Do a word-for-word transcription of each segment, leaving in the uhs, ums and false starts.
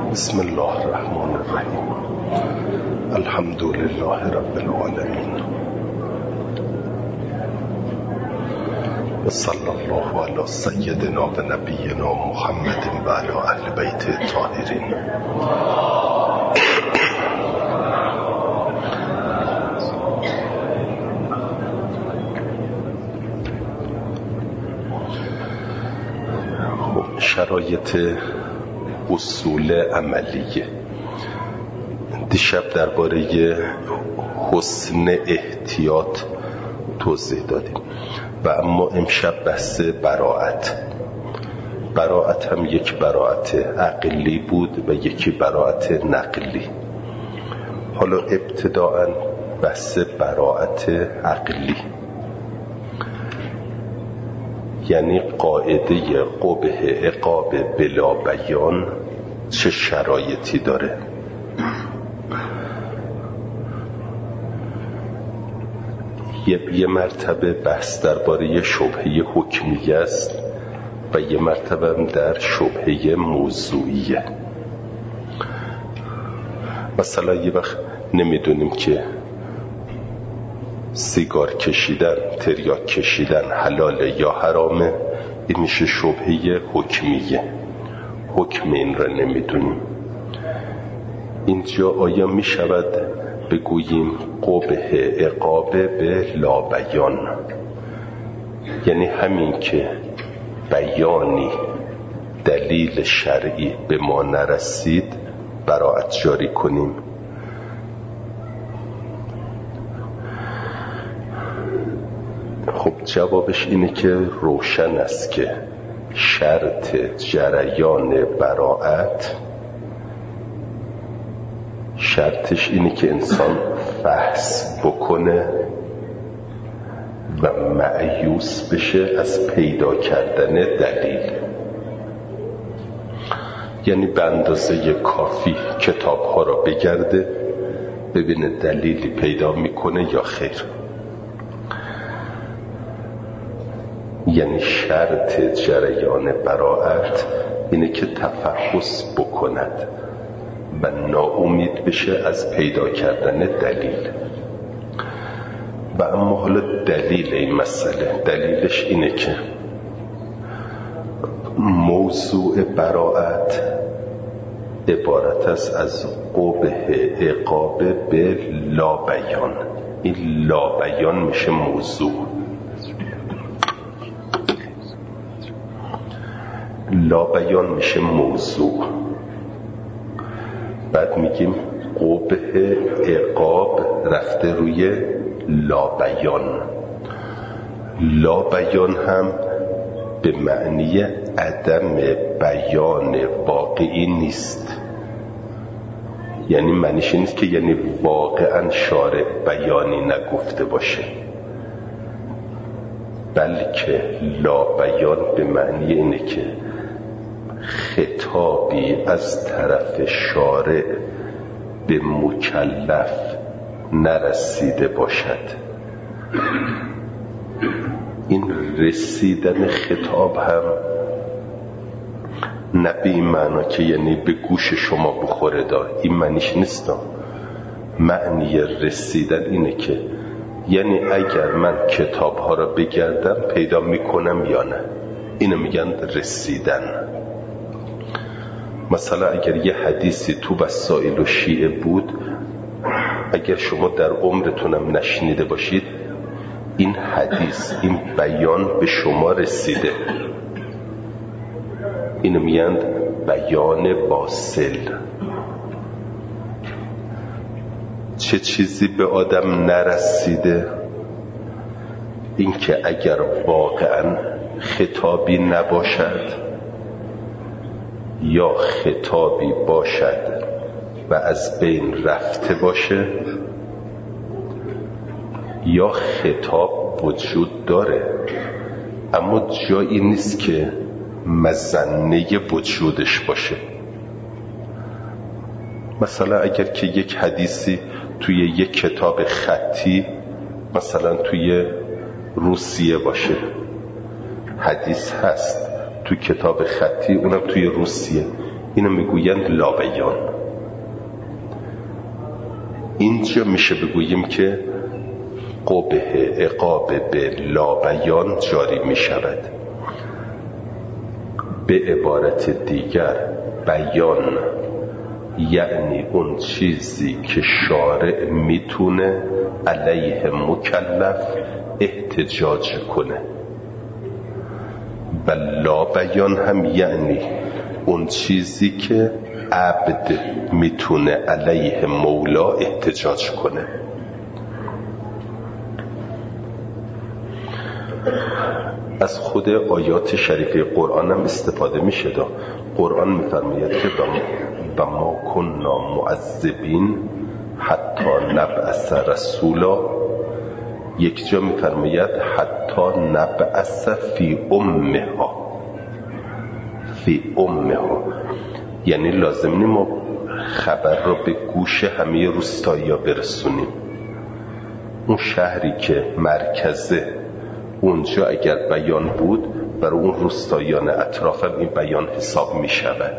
بسم الله الرحمن الرحیم. الحمد لله رب العالمین و صلی الله علی سیدنا و نبینا محمد و علی اهل بیت الطاهرین. شرایط اصول عملیه. دیشب درباره حسن احتیاط توضیح دادیم و اما امشب بحث براءت. براءت هم یک براءت عقلی بود و یکی براءت نقلی. حالا ابتداءً بحث براءت عقلی، یعنی قاعده قبح عقاب بلا بیان چه شرایطی داره. یه, یه مرتبه بحث درباره شبهه حکمیه است و یه مرتبه هم در شبهه موضوعیه. مثلا یه وقت نمیدونیم که سیگار کشیدن، تریاک کشیدن حلاله یا حرامه، این میشه شبهه حکمیه. حکم این را نمیدونیم. اینجا آیا میشود بگوییم قبح عقاب به لا بیان، یعنی همین که بیانی دلیل شرعی به ما نرسید براءت جاری کنیم؟ خب جوابش اینه که روشن است که شرط جریان براءت، شرطش اینه که انسان فحص بکنه و مأیوس بشه از پیدا کردن دلیل. یعنی به اندازه کافی کتاب ها را بگرده ببینه دلیلی پیدا میکنه یا خیر. یعنی شرط جریان براءت اینه که تفحص بکند و ناامید بشه از پیدا کردن دلیل. و اما حالا دلیل این مسئله، دلیلش اینه که موضوع براءت عبارت است از قبح عقاب به لا بیان. این لا بیان میشه موضوع. لا بیان میشه موضوع. بعد میگیم قبح عقاب رفته روی لا بیان. لا بیان هم به معنی عدم بیان واقعی نیست. یعنی معنیش نیست که یعنی واقعا شارع بیانی نگفته باشه، بلکه لا بیان به معنی اینه که خطابی از طرف شارع به مکلف نرسیده باشد. این رسیدن خطاب هم نه به این معنا که یعنی به گوش شما بخوره دا، این معنیش نیست. معنی رسیدن اینه که یعنی اگر من کتاب ها را بگردم پیدا میکنم یا نه، اینو میگن رسیدن. مثلا اگر یه حدیثی تو وسائل و شیعه بود، اگر شما در عمرتونم نشنیده باشید، این حدیث، این بیان به شما رسیده، اینو میگن بیان واصل. چه چیزی به آدم نرسیده؟ این که اگر واقعا خطابی نباشد یا خطابی باشد و از بین رفته باشه، یا خطاب وجود داره اما جایی نیست که مظنه وجودش باشه. مثلا اگر که یک حدیثی توی یک کتاب خطی مثلا توی روسیه باشه، حدیث هست تو کتاب خطی، اونم توی روسیه، اینو میگویند لابیان. اینجا میشه بگوییم که قبح عقاب به لابیان جاری میشود. به عبارت دیگر بیان یعنی اون چیزی که شارع میتونه علیه مکلف احتجاج کنه، و لابیان هم یعنی اون چیزی که عبد میتونه علیه مولا احتجاج کنه. از خود آیات شریفه قرآن هم استفاده میشه. دا قرآن میفرماید که و ما کننا معذبین حتی نبعث رسولا. یک جا میفرماید حتی نبعث فی امها، فی امها یعنی لازم نیم ما خبر را به گوش همه روستایی ها برسونیم. اون شهری که مرکزه اونجا اگر بیان بود، برای اون روستاییان اطراف هم این بیان حساب می شود.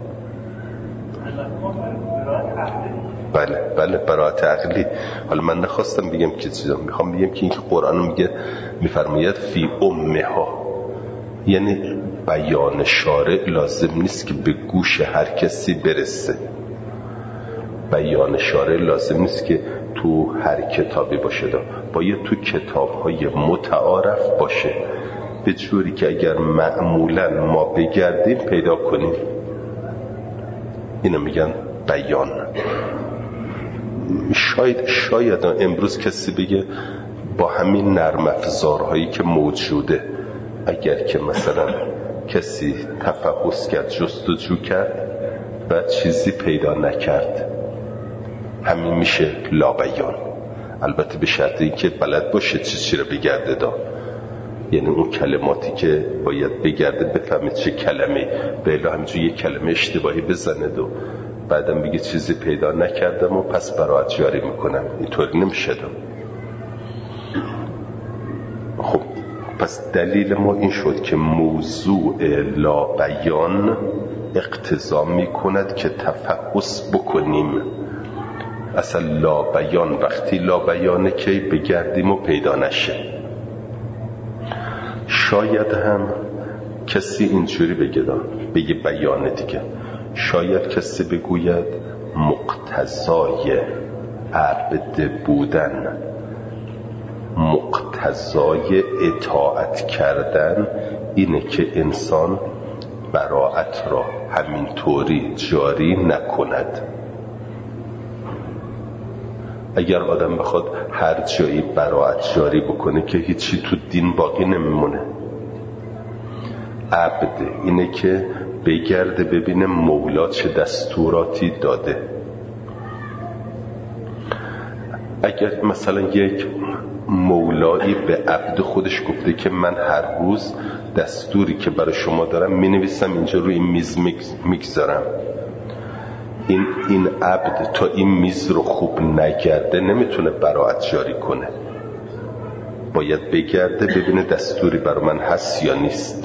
بله بله براءت عقلی. حالا من نخواستم بگم که چیزا، میخوام بگم که این که قرآن میگه میفرماید فی امها، یعنی بیان شارع لازم نیست که به گوش هر کسی برسه. بیان شارع لازم نیست که تو هر کتابی باشه، دا باید تو کتاب‌های متعارف باشه، به جوری که اگر معمولا ما بگردیم پیدا کنیم. اینو میگن بیان. شاید شاید امروز کسی بگه با همین نرم افزارهایی که موجوده، اگر که مثلا کسی تفحص کرد، جستجو کرد و چیزی پیدا نکرد، همین میشه لابیان. البته به شرط این که بلد باشه چیز چی رو بگرده دا، یعنی اون کلماتی که باید بگرده بفهمید چه کلمه، به الا همینجور یک کلمه اشتباهی بزنه و بعدم بگه چیزی پیدا نکردم و پس براعت جاری میکنم. اینطوری نمیشه دا. خب پس دلیل ما این شد که موضوع لابیان اقتضا میکند که تفحص بکنیم. اصلا لابیان وقتی لابیانه که بگردیم و پیدا نشه. شاید هم کسی اینجوری بگه بگه بیان دیگه، شاید کسی بگوید مقتضای عبد بودن، مقتضای اطاعت کردن اینه که انسان براءت را همینطوری جاری نکند. اگر آدم بخواد هر جایی براءت جاری بکنه که هیچی تو دین باقی نمیمونه. عبد اینه که بگرده ببینه مولا چه دستوراتی داده. اگر مثلا یک مولایی به عبد خودش گفته که من هر روز دستوری که برای شما دارم می نویسم اینجا روی این میز میگذارم، این این عبد تا این میز رو خوب نگرده نمیتونه براءت جاری کنه. باید بگرده ببینه دستوری برای من هست یا نیست.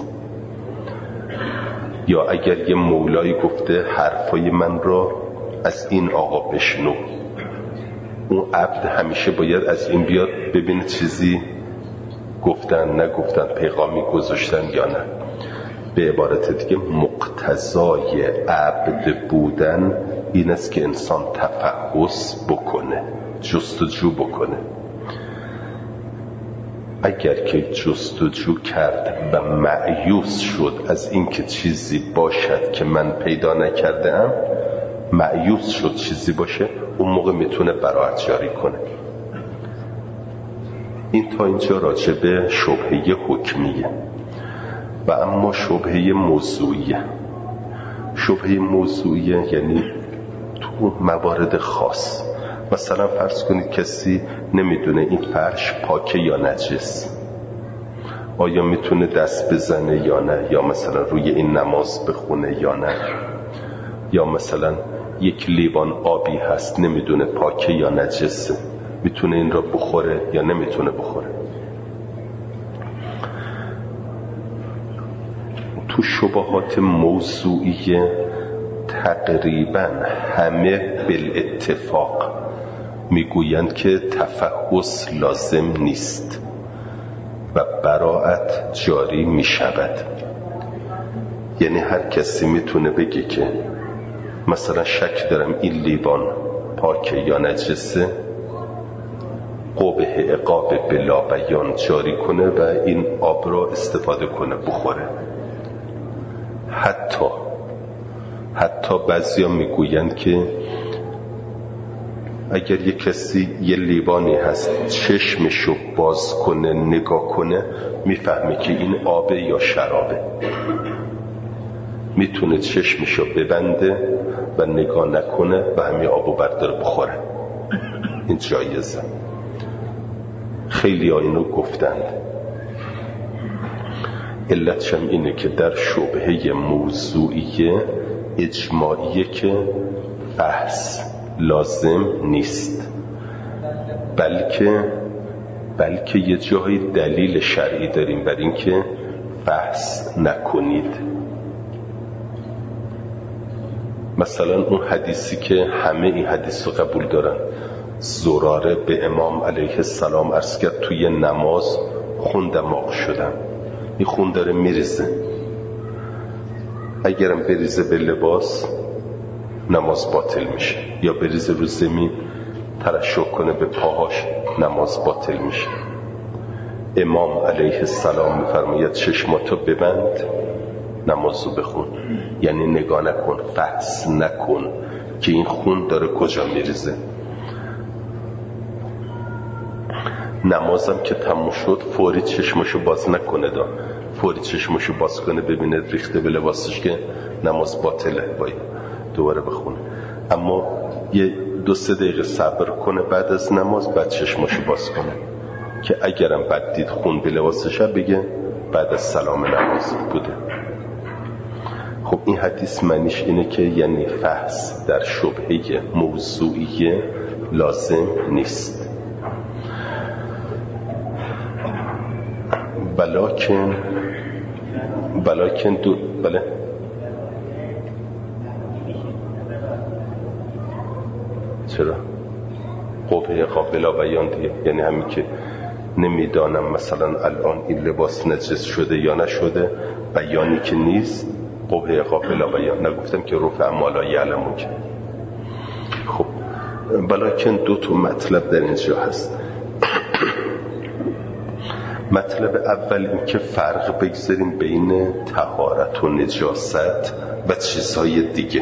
یا اگر یه مولایی گفته حرفای من رو از این آقا بشنو، اون عبد همیشه باید از این بیاد ببینه چیزی گفتن نگفتن، پیغامی گذاشتن یا نه. به عبارت دیگه مقتضای عبد بودن این است که انسان تفحص بکنه، جستجو بکنه. اگر که جستجو کرد و مایوس شد از این که چیزی باشد که من پیدا نکرده ام، مایوس شد چیزی باشه، اون موقع میتونه براءت جاری کنه. این تا اینجا راجع به شبهه حکمیه. و اما شبهه موضوعیه. شبهه موضوعیه یعنی تو موارد خاص. مثلا فرض کنید کسی نمیدونه این فرش پاکه یا نجس، آیا میتونه دست بزنه یا نه، یا مثلا روی این نماز بخونه یا نه، یا مثلا یک لیوان آبی هست نمیدونه پاکه یا نجسه، میتونه این را بخوره یا نمیتونه بخوره. تو شبهات موضوعیه تقریبا همه بالاتفاق میگویند که تفحص لازم نیست و براءت جاری میشود. یعنی هر کسی میتونه بگه که مثلا شک دارم این لیوان پاکه یا نجسه، قبح عقاب بلا بیان جاری کنه و این آب را استفاده کنه بخوره. حتی حتی بعضیا میگویند که اگر یک کسی یه لیوانی هست چشمشو باز کنه نگاه کنه میفهمه که این آبه یا شرابه، میتونه چشمشو ببنده و نگاه نکنه و همین آبو برداره بخوره. این جایزه. خیلی ها اینو گفتند. علتشم اینه که در شبهه موضوعیه اجماعیه که بحث لازم نیست، بلکه بلکه یه جایی دلیل شرعی داریم بر این که بحث نکنید. مثلا اون حدیثی که همه این حدیث رو قبول دارن، زراره به امام علیه السلام عرض کرد توی نماز خون دماغ شدم، این خون داره میریزه، اگرم بریزه به لباس نماز باطل میشه، یا بریزه رو زمین ترشح کنه به پاهاش نماز باطل میشه. امام علیه السلام میفرماید چشماتو ببند نمازو بخون، یعنی نگاه نکن، فحص نکن که این خون داره کجا میریزه. نمازم که تموم شد فوری چشمشو باز نکنه، دا فوری چشمشو باز کنه ببینه ریخته به لباسش که نماز باطله، باید دوباره بخونه. اما یه دو سه دقیقه صبر کنه بعد از نماز، بعد چشمشو باز کنه که اگرم بعد دید خون به لباسش بگه بعد از سلام نماز بوده. خب این حدیث معنیش اینه که یعنی فحص در شبهه موضوعیه لازم نیست، بلکن بلکن دو بله چرا قبح قابل بیان دیگه، یعنی همین که نمیدانم مثلا الان این لباس نجس شده یا نشده، بیانی که نیست قبح قابل بیان. نگفتم که رفع ما لا یعلمون که. خب بلکن دو تا مطلب در اینجا هست. مطلب اول این که فرق بگذاریم بین طهارت و نجاست و چیزهای دیگه.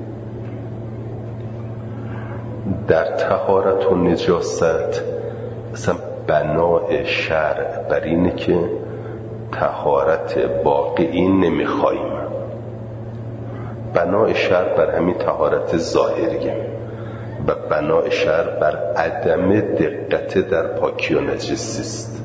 در طهارت و نجاست مثلا بنای شرع بر اینه که طهارت واقعی نمیخوایم، بنای شرع بر همین طهارت ظاهریه و بنای شرع بر عدم دقت در پاکی و نجسی است.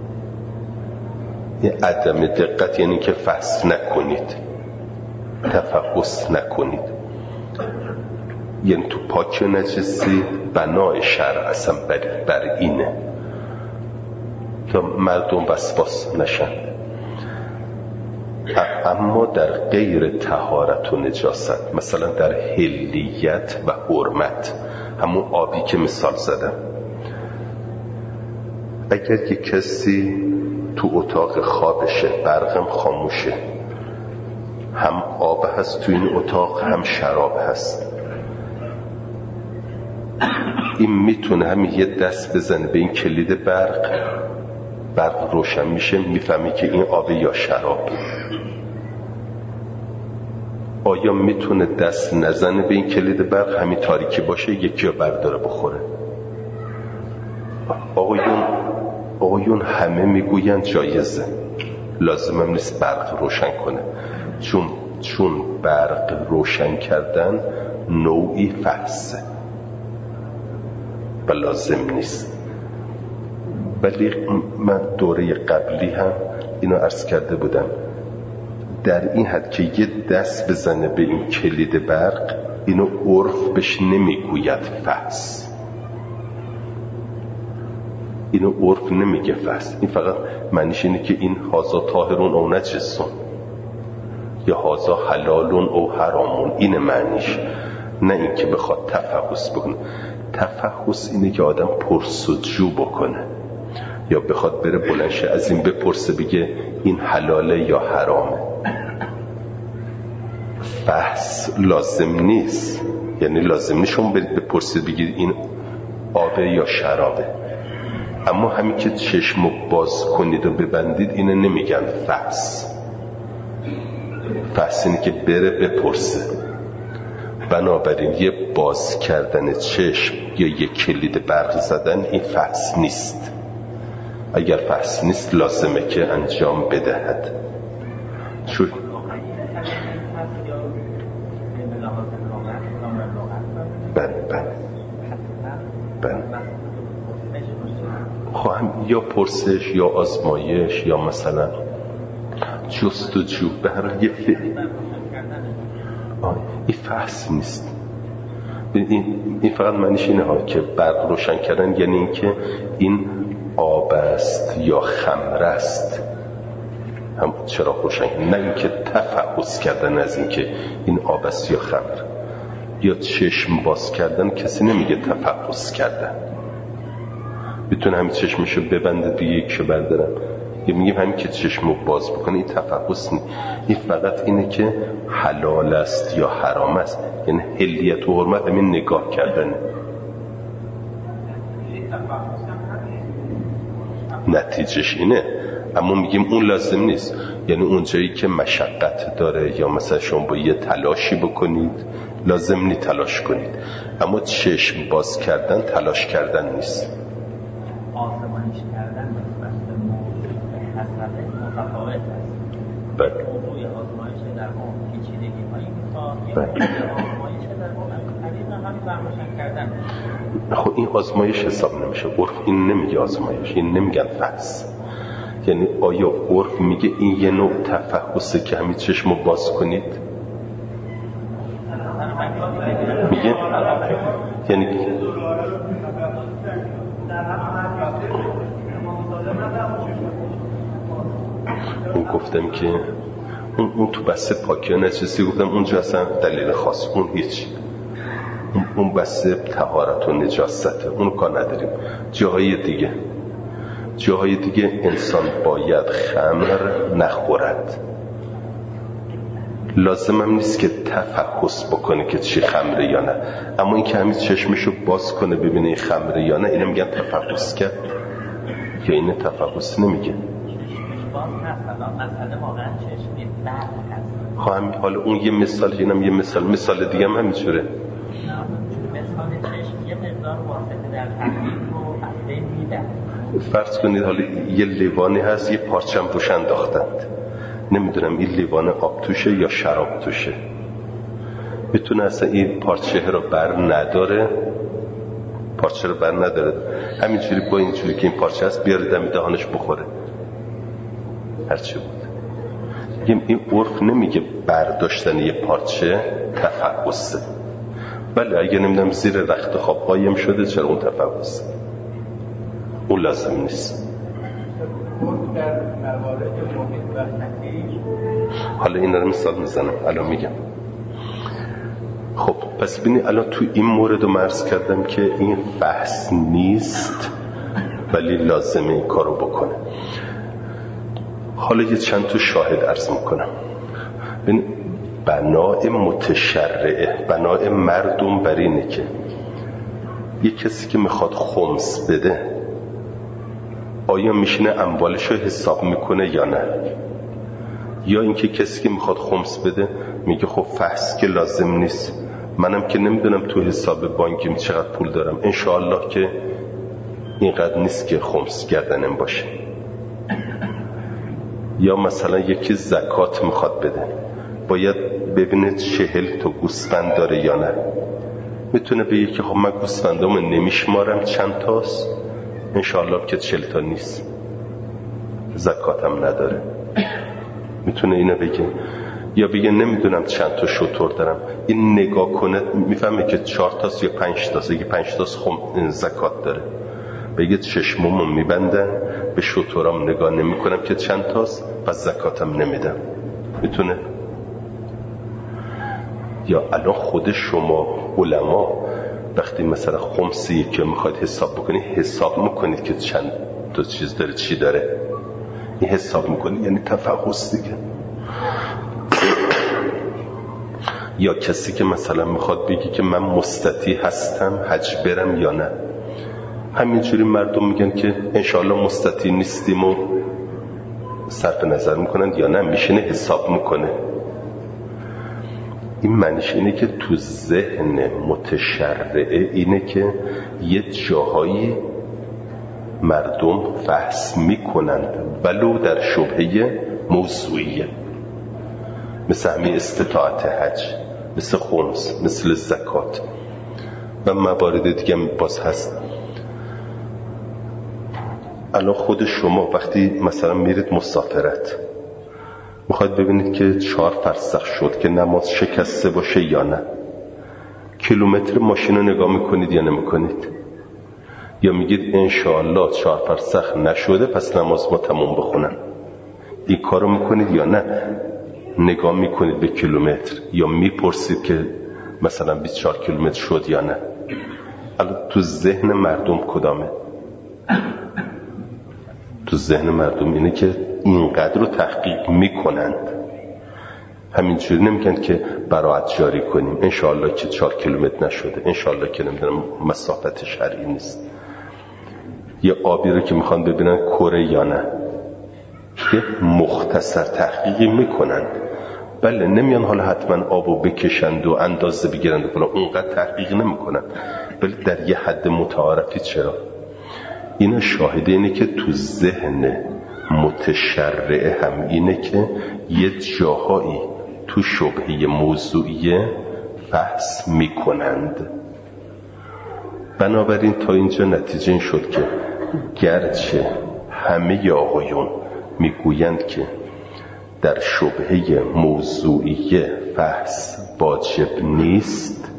این عدم دقت یعنی که فحص نکنید، تفحص نکنید، یعنی تو پاکی و نجسی بنای شرع اصلا بر, بر اینه تا مردم وسواس نشن. اما در غیر طهارت و نجاست، مثلا در حلیت و حرمت، همون آبی که مثال زدم، اگر یک کسی تو اتاق خوابشه برقم خاموشه، هم آب هست تو این اتاق هم شراب هست، این میتونه همین یه دست بزنه به این کلید برق، برق روشن میشه، میفهمی که این آب یا شراب. آیا میتونه دست نزنه به این کلید برق، همین تاریکی باشه یکی رو برداره بخوره؟ آقایون آقایون همه میگوین جایزه، لازم هم نیست برق روشن کنه، چون چون برق روشن کردن نوعی فحصه و لازم نیست. ولی من دوره قبلی هم اینو عرض کرده بودم، در این حد که یه دست بزنه به این کلید برق، اینو عرف بهش نمیگوید فحص، اینو عرف نمیگه فحص، این فقط معنیش اینه که این هازا طاهرون او نجسون، یا هازا حلالون او حرامون، این معنیش، نه این که بخواد تفحص بکنه. تفحص اینه که آدم پرسجو بکنه یا بخواد بره بلنشه از این بپرسه بگه این حلاله یا حرامه. فحص لازم نیست، یعنی لازم نیست شما برید بپرسید بگید این آبه یا شرابه، اما همین که چشمو باز کنید و ببندید اینه نمیگن فحص. فحص اینه که بره بپرسه. بنابراین یه باز کردن چشم یا یه کلید برق زدن این فحص نیست. اگر فحص نیست لازمه که انجام بدهد. شو بله بله بله خواهم یا پرسش یا آزمایش یا مثلا جستجو، به هر حال یه فعل. این فحص نیست. این, این فقط معنیش اینه ها که برق روشن کردن یعنی این که این آب است یا خمر است، هم چراغ روشن کردن، نه این که تفحص کردن از این که این آب است یا خمر. یا چشم باز کردن کسی نمیگه تفحص کردن. میتونه همین چشمشو ببنده دیگه یکشو بردارم، یا میگیم همین که چشمو باز بکنه، این تفحص نیست. این فقط اینه که حلال است یا حرام است، یعنی حلیت و حرمت همین نگاه کردنه. نتیجهش اینه، اما میگیم اون لازم نیست. یعنی اون جایی که مشقت داره یا مثلا شما با یه تلاشی بکنید لازم نی تلاش کنید، اما چشم باز کردن تلاش کردن نیست. آزمایش کردن نسبت به موضوع به حسب متفاوت است. بله. موضوع آزمایش در اون پیچیدگی هایی میخواد، یا آزمایش در اون طریق همین برمشن کردن. خب این آزمایش حساب نمیشه. عرف این نمیگه آزمایش، این نمیگن فحص. یعنی آیا عرف میگه این یه نوع تفحصه که همین چشمو باز کنید؟ میگه یعنی اون گفتم که اون, اون تو بسته پاکی ها نجسی گفتم اونجا اصلا دلیل خاص، اون هیچ، اون, اون بسته طهارت و نجاسته، اون کار نداریم. جاهای دیگه جاهای دیگه انسان باید خمر نخورد، لازم هم نیست که تفحص بکنه که چی خمره یا نه، اما این که همین چشمشو باز کنه ببینه این خمره یا نه، اینو میگن تفحص کرد. یا اینه تفحص نمیگه. خواهم حالا اون یه مثال، اینم یه مثال، مثال دیگه هم همینجوره. مثال چشم یه مقدار واسطه در تحقیق رو از بین میدن. فرض کنید حالا یه لیوانی هست، یه پارچم روش انداختند، نمیدونم این لیوان آب توشه یا شراب توشه، بتونه اصلا این پارچه رو بر نداره، پارچه رو بر نداره، همینجوری با اینجوری که این پارچه هست بیاره دم دهانش بخوره، هرچی بود. این عرف نمیگه برداشتن یه پارچه تفحصه. بله اگه نمیدونم زیر رخت خواب قایم شده چرا اون تفحصه، اون لازم نیست. حالا این رو مثال میزنم الان میگم. خب پس ببینید الان تو این مورد رو مرز کردم که این بحث نیست ولی لازمه این کارو بکنه. حالا یه چند تا شاهد عرض میکنم. ببین بنای متشرعه، بنای مردم بر اینه که یه کسی که میخواد خمس بده آیا میشینه اموالش رو حساب میکنه یا نه، یا اینکه کسی که میخواد خمس بده میگه خب فحص که لازم نیست، منم که نمیدونم تو حساب بانکیم چقدر پول دارم، انشاءالله که اینقدر نیست که خمس گردنم باشه. یا مثلا یکی زکات میخواد بده، باید ببینه چهل تا گوسفند داره یا نه، میتونه بگه که خب من گوسفندامو نمیشمارم چند تاست، انشاءالله که چهل تا نیست، زکاتم نداره، میتونه اینو بگه. یا بگه نمیدونم چند تا شتر دارم، این نگاه کنه میفهمه که چهار تاست یا پنج تاست، اگه پنج تاست خم زکات داره، بگه چشممو میبندن به شترام نگاه نمی کنم که چند تاست پس زکاتم نمیدم، میتونه. یا الان خود شما علما وقتی مثلا خمسی که میخواید حساب بکنید حساب میکنید که چند تا چیز داره چی داره، این حساب میکنید یعنی تفحص دیگه. یا کسی که مثلا میخواد بگی که من مستطیع هستم حج برم یا نه، همینجوری مردم میگن که انشاءالله مستطیع نیستیم و صرف نظر میکنن یا نه، میشینه حساب میکنه. این معنیش اینه که تو ذهن متشرعه اینه که یه جاهایی مردم فحص میکنند ولو در شبهه موضوعیه، مثل همین استطاعت حج، مثل خمس، مثل زکات و موارد دیگه باز هست. الان خود شما وقتی مثلا میرید مسافرت میخواید ببینید که چهار فرسخ شد که نماز شکسته باشه یا نه، کیلومتر ماشین رو نگاه میکنید یا نمیکنید؟ یا میگید انشاءالله چهار فرسخ نشده پس نماز ما تموم بخونن؟ این کار رو میکنید یا نه نگاه میکنید به کیلومتر یا میپرسید که مثلا بیست و چهار کیلومتر شد یا نه؟ الان تو ذهن مردم کدامه؟ تو ذهن مردم اینه که اینقدر رو تحقیق میکنند، همینجوری نمیگن که براعت جاری کنیم انشاءالله که چهار کیلومتر نشده، انشاءالله که نمیدونم مسافت شرعی نیست. یه آبی رو که میخوان ببینن کره یا نه، یه مختصر تحقیقی میکنند. بله نمیان حالا حتما آبو بکشند و اندازه بگیرند و فلان، اونقدر تحقیق نمیکنند، ولی در یه حد متعارفی. چرا؟ اینا شاهده اینه که تو ذهن متشرعه هم اینه که یه جاهایی تو شبهه موضوعیه بحث میکنند. بنابراین تا اینجا نتیجه این شد که گرچه همه آقایون میگویند که در شبهه موضوعیه بحث واجب نیست،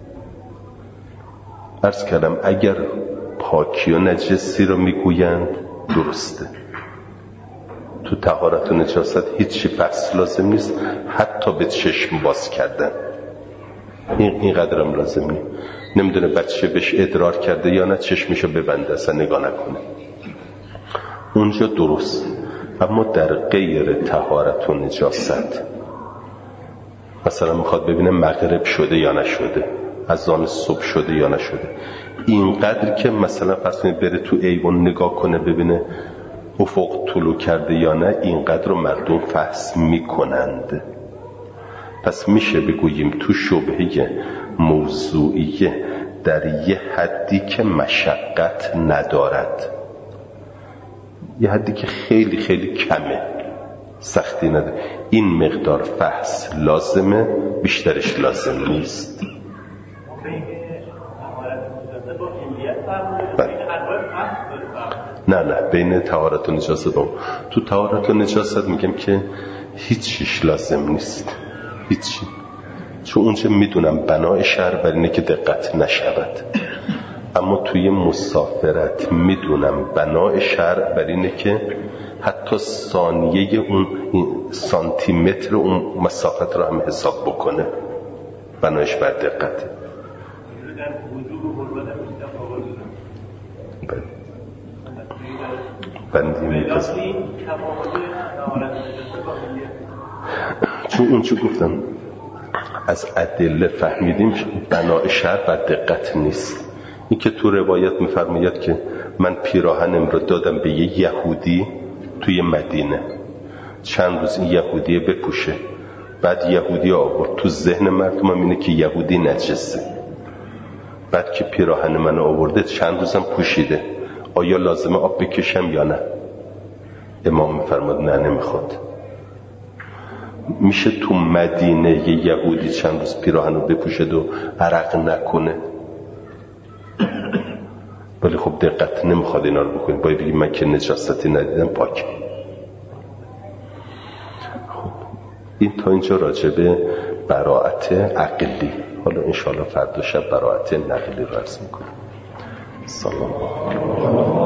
عرض کردم اگر پاکی و نجسی رو میگویند درسته. تو طهارت و نجاست هیچی بحث لازم نیست، حتی به چشم باز کردن این اینقدر هم لازم نیست. نمیدونه بچه بهش ادرار کرده یا نه، چشمشو ببنده اصلا نگاه نکنه، اونجا درست. اما در غیر طهارت و نجاست مثلا میخواد ببینه مغرب شده یا نشده، اذان صبح شده یا نشده، اینقدر که مثلا فرض کنید بره تو ایوان نگاه کنه ببینه افق طلوع کرده یا نه، اینقدر رو مردم فحص میکنند. پس میشه بگوییم تو شبهه موضوعیه در یه حدی که مشقت ندارد، یه حدی که خیلی خیلی کمه، سختی نداره، این مقدار فحص لازمه، بیشترش لازم نیست. نه نه بین طهارت و نجاست هم. تو طهارت و نجاست میگم که هیچیش لازم نیست، هیچی، چون اونجا میدونم بنای شهر بر اینه که دقت نشود. اما توی مسافرت میدونم بنای شهر بر اینه که حتی ثانیه اون سانتی متر اون مسافت رو هم حساب بکنه، بنایش بر دقته. بندی میپذم چون اون چو گفتم از ادله فهمیدیم بنای شهر بر دقت نیست. این که تو روایت میفرماید که من پیراهنم رو دادم به یه یهودی توی مدینه، چند روز این یهودیه بپوشه، بعد یهودی آورد، تو ذهن مردم هم اینه که یهودی نجسه، بعد که پیراهن من آورده چند روزم پوشیده، آیا لازمه آب بکشم یا نه؟ امام میفرماد نه نمیخواد. میشه تو مدینه یه یهودی چند روز پیراهن رو بپوشد و عرق نکنه؟ ولی خب دقت نمیخواد اینا رو بکنید، باید بگید من که نجاستی ندیدم پاک. خب این تا اینجا راجبه براعت عقلی. حالا انشاءالله فردا شب براعت نقلی رو عرض میکنم. سلام.